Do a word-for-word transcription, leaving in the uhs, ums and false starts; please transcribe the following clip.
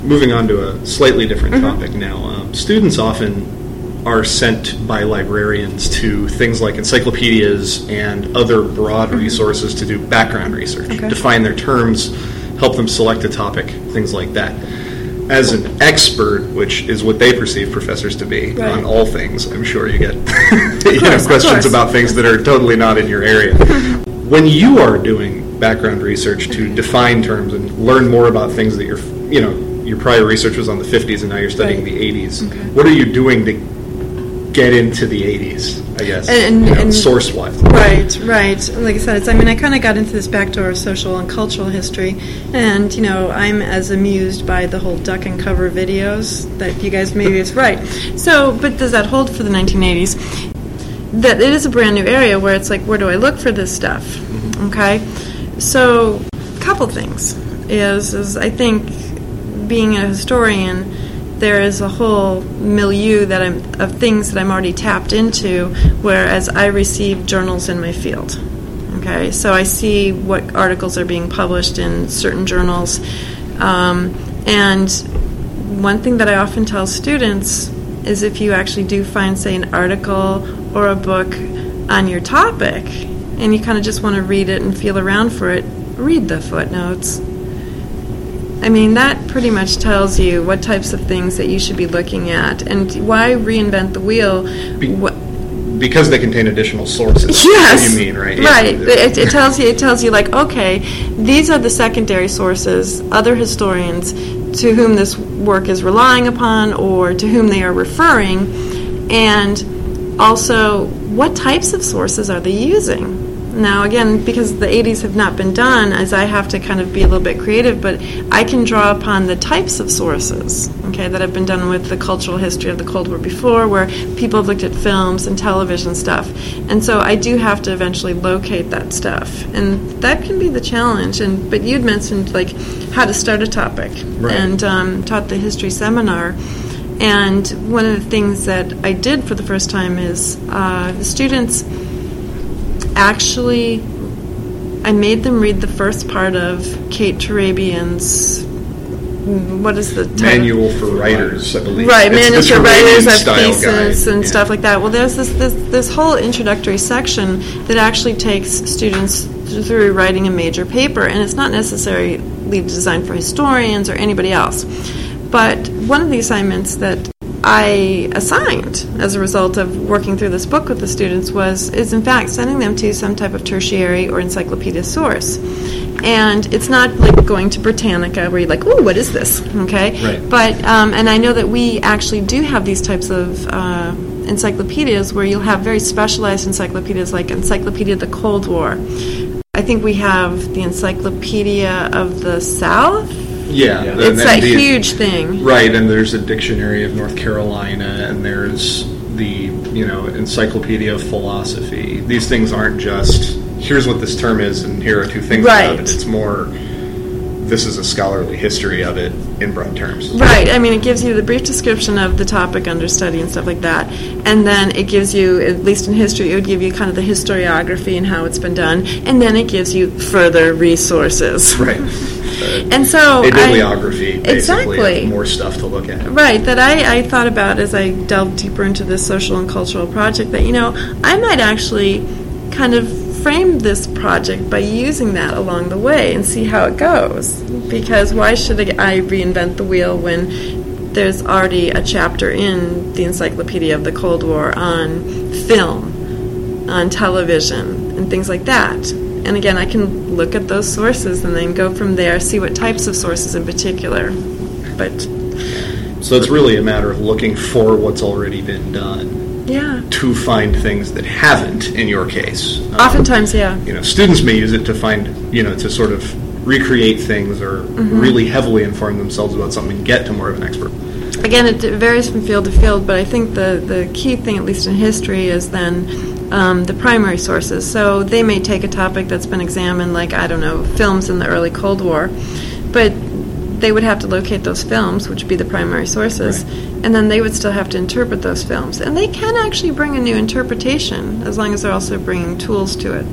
Moving on to a slightly different Mm-hmm. topic now, um, students often are sent by librarians to things like encyclopedias and other broad Mm-hmm. resources to do background research, Okay. define their terms, help them select a topic, things like that. As an expert, which is what they perceive professors to be Right. on all things, I'm sure you get you know, course, of questions course. about things that are totally not in your area. When you are doing background research to define terms and learn more about things that you're, you know, your prior research was on the fifties and now you're studying Right. the eighties, Okay. what are you doing to get into the eighties, I guess, And- you know, and- source-wise? Right, right. Like I said, it's, I mean, I kind of got into this back door of social and cultural history, and, you know, I'm as amused by the whole duck and cover videos that you guys maybe is right. So, but does that hold for the nineteen eighties? That it is a brand new area where it's like, where do I look for this stuff? Mm-hmm. Okay? So, a couple things is, is I think being a historian, there is a whole milieu that I'm of things that I'm already tapped into, whereas I receive journals in my field. Okay, so I see what articles are being published in certain journals, um, and one thing that I often tell students is if you actually do find, say, an article or a book on your topic, and you kind of just want to read it and feel around for it, read the footnotes. I mean, that pretty much tells you what types of things that you should be looking at, and why reinvent the wheel. Be- Wh- Because they contain additional sources. Yes, What you mean, right? Right. Yeah. It, it tells you. It tells you like, okay, these are the secondary sources, other historians to whom this work is relying upon, or to whom they are referring, and also what types of sources are they using. Now, again, because the eighties have not been done, as I have to kind of be a little bit creative, but I can draw upon the types of sources, okay, that have been done with the cultural history of the Cold War before, where people have looked at films and television stuff. And so I do have to eventually locate that stuff. And that can be the challenge. And But you'd mentioned, like, how to start a topic. Right. And um, taught the history seminar. And one of the things that I did for the first time is uh, the students actually, I made them read the first part of Kate Turabian's, what is the title? Manual for Writers, I believe. Right, It's Manual the for Writers of Turabian-style Thesis guide. and Yeah. stuff like that. Well, there's this, this this whole introductory section that actually takes students through writing a major paper, and it's not necessarily designed for historians or anybody else. But one of the assignments that I assigned as a result of working through this book with the students was is in fact sending them to some type of tertiary or encyclopedia source. And it's not like going to Britannica where you're like, ooh, what is this? Okay? Right. But, um, and I know that we actually do have these types of uh, encyclopedias where you'll have very specialized encyclopedias like Encyclopedia of the Cold War. I think we have the Encyclopedia of the South. Yeah. Yeah. and It's then that the- huge thing. Right, and there's a Dictionary of North Carolina, and there's the, you know, Encyclopedia of Philosophy. These things aren't just, here's what this term is, and here are two things Right. about it. It's more, this is a scholarly history of it in broad terms. Right. I mean, it gives you the brief description of the topic under study and stuff like that. And then it gives you, at least in history, it would give you kind of the historiography and how it's been done. And then it gives you further resources. Right. And so A I- bibliography, basically, Exactly. of more stuff to look at. Right, that I, I thought about as I delved deeper into this social and cultural project that, you know, I might actually kind of frame this project by using that along the way and see how it goes. Because why should I reinvent the wheel when there's already a chapter in the Encyclopedia of the Cold War on film, on television, and things like that. And again, I can look at those sources and then go from there, see what types of sources in particular. But, So it's really a matter of looking for what's already been done yeah. to find things that haven't, in your case. Um, Oftentimes, yeah. you know, students may use it to find, you know, to sort of recreate things or Mm-hmm. really heavily inform themselves about something and get to more of an expert. Again, it varies from field to field, but I think the, the key thing, at least in history, is then um, the primary sources. So they may take a topic that's been examined, like, I don't know, films in the early Cold War, but they would have to locate those films, which would be the primary sources, Right. and then they would still have to interpret those films. And they can actually bring a new interpretation, as long as they're also bringing tools to it.